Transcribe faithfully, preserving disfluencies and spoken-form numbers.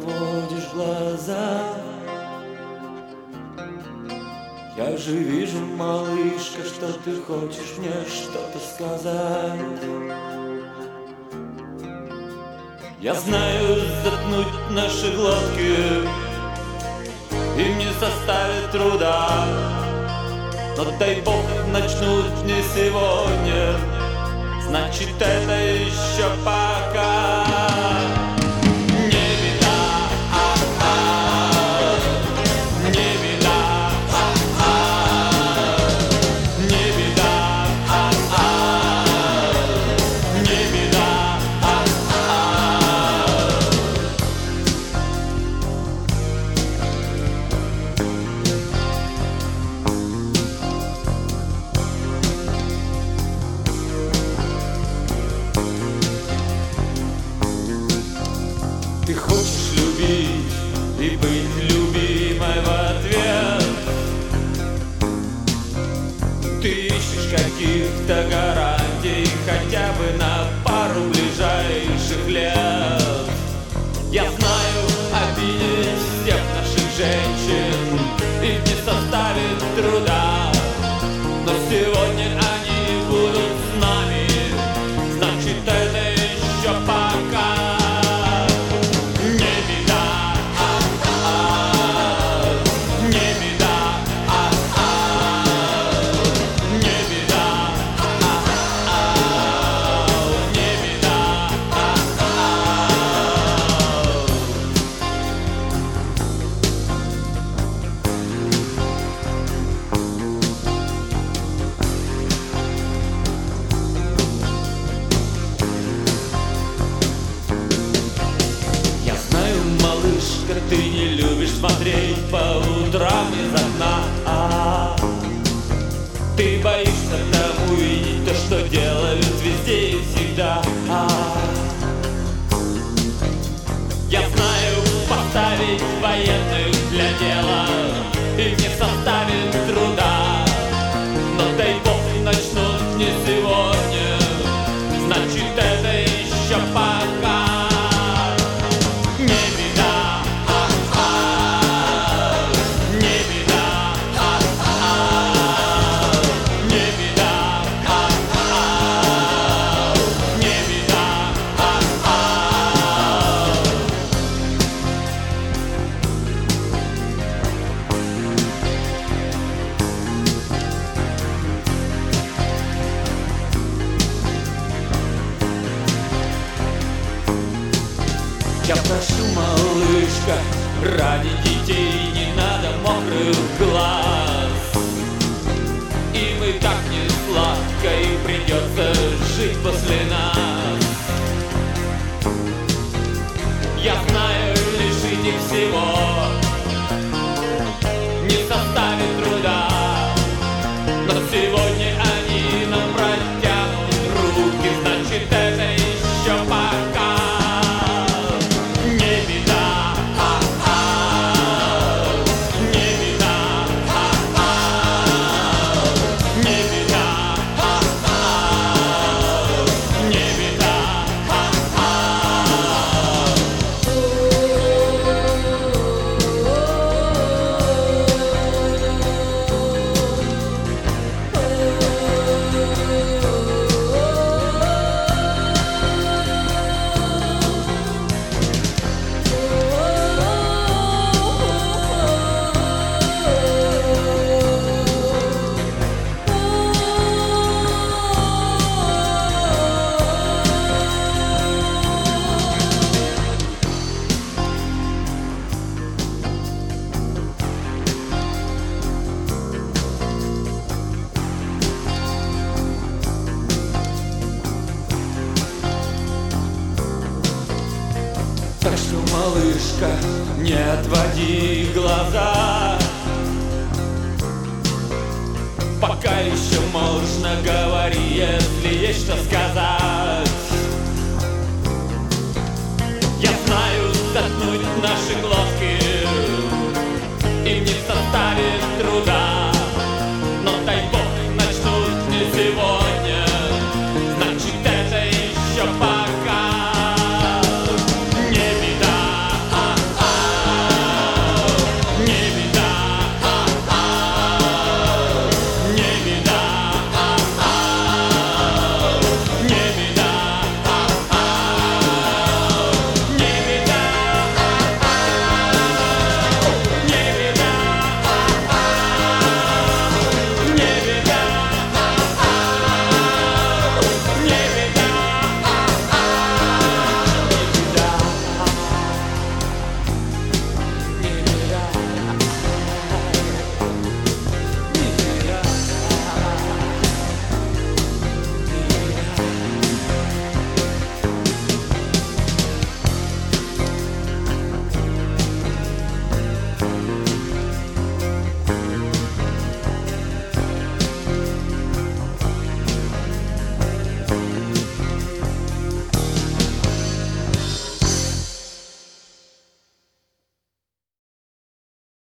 отводишь глаза. Я же вижу, малышка, что ты хочешь мне что-то сказать. Я знаю, заткнуть наши глотки им не составит труда, но дай бог начнут не сегодня, значит это еще пока. Не беда, а-а, не беда, а-а, не беда, а-а, не беда, а-а. Ты хочешь любить и быть любимой в ответ. Ты ищешь каких-то гарантий хотя бы на пару ближайших лет. Я знаю, обидеть всех наших женщин им не составит труда, но сегодня они будут с нами, значит это еще пока. Ты не любишь смотреть по утрам из окна, а ты боишься там увидеть то, что делают везде и всегда. А я знаю, поставить военных для дела им не составит труда, но дай бог начнут не сегодня, значит это еще пока. Я прошу, малышка, ради детей не надо мокрых глаз. Им и так не сладко, и придется жить после нас. Я знаю, лишить их всего не составит труда, но сегодня они нам протянут руки, значит это еще пока. Так что, малышка, не отводи глаза, пока еще можно говорить, если есть что сказать. Я знаю, заткнуть наши глаза